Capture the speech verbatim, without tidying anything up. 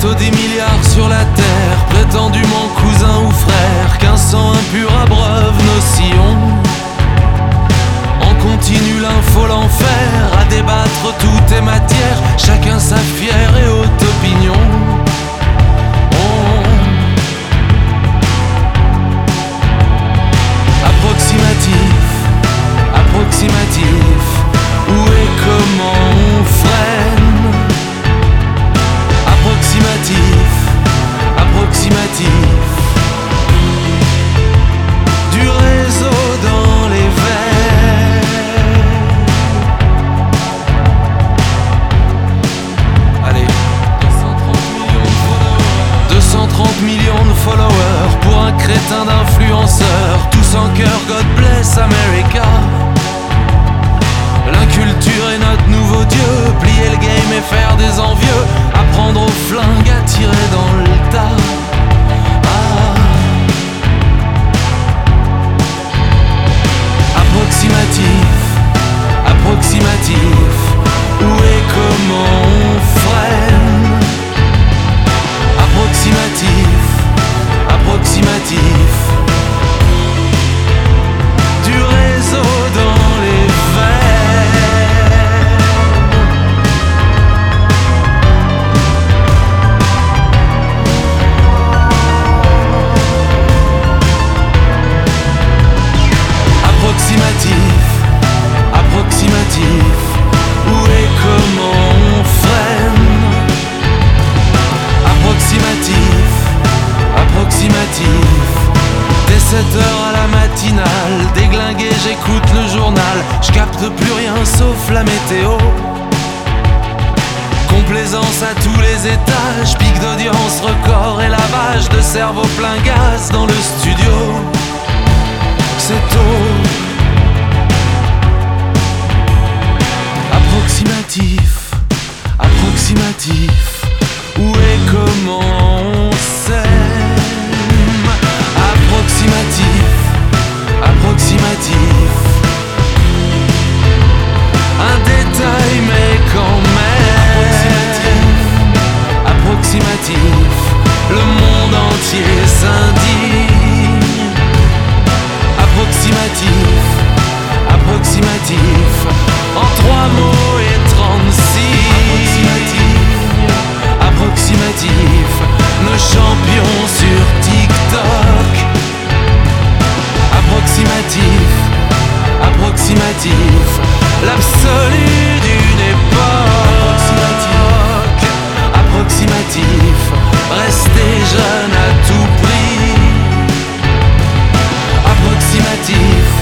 Bientôt des milliards sur la terre, prétendument cousins ou frères, qu'un sang impur abreuve nos sillons. En continu l'info, l'enfer, à débattre tout est matière, chacun sa fière et haute opinion. Oh. Approximatif, approximatif, où et comment on freine. Approximatif, approximatif, du réseau dans les veines. Allez, deux cent trente millions de followers pour un crétin d'influenceur, tous en cœur, God bless America. L'inculture est notre nouveau dieu, plier le game et faire des envieux, apprendre au flingue à tirer dans le tas. Ah. Approximatif, approximatif, où et comment on freine. Approximatif, approximatif, du réseau dans les veines. Approximatif, approximatif, où et comment on freine. Approximatif, approximatif, dès sept heures à la matinale, déglingué j'écoute le journal, je capte plus rien sauf la météo. Complaisance à tous les étages, pic d'audience, record et lavage de cerveau plein gaz dans le studio. C'est tôt. Approximatif, approximatif, où et comment on s'aime. Approximatif, approximatif, un détail mais quand même. Approximatif, le monde entier s'indigne. Approximatif, approximatif, en trois mots et trente-six. Approximatif, approximatif, nos champions sur TikTok. Approximatif, approximatif, l'absolu d'une époque. Approximatif, approximatif, rester jeune à tout prix. Approximatif,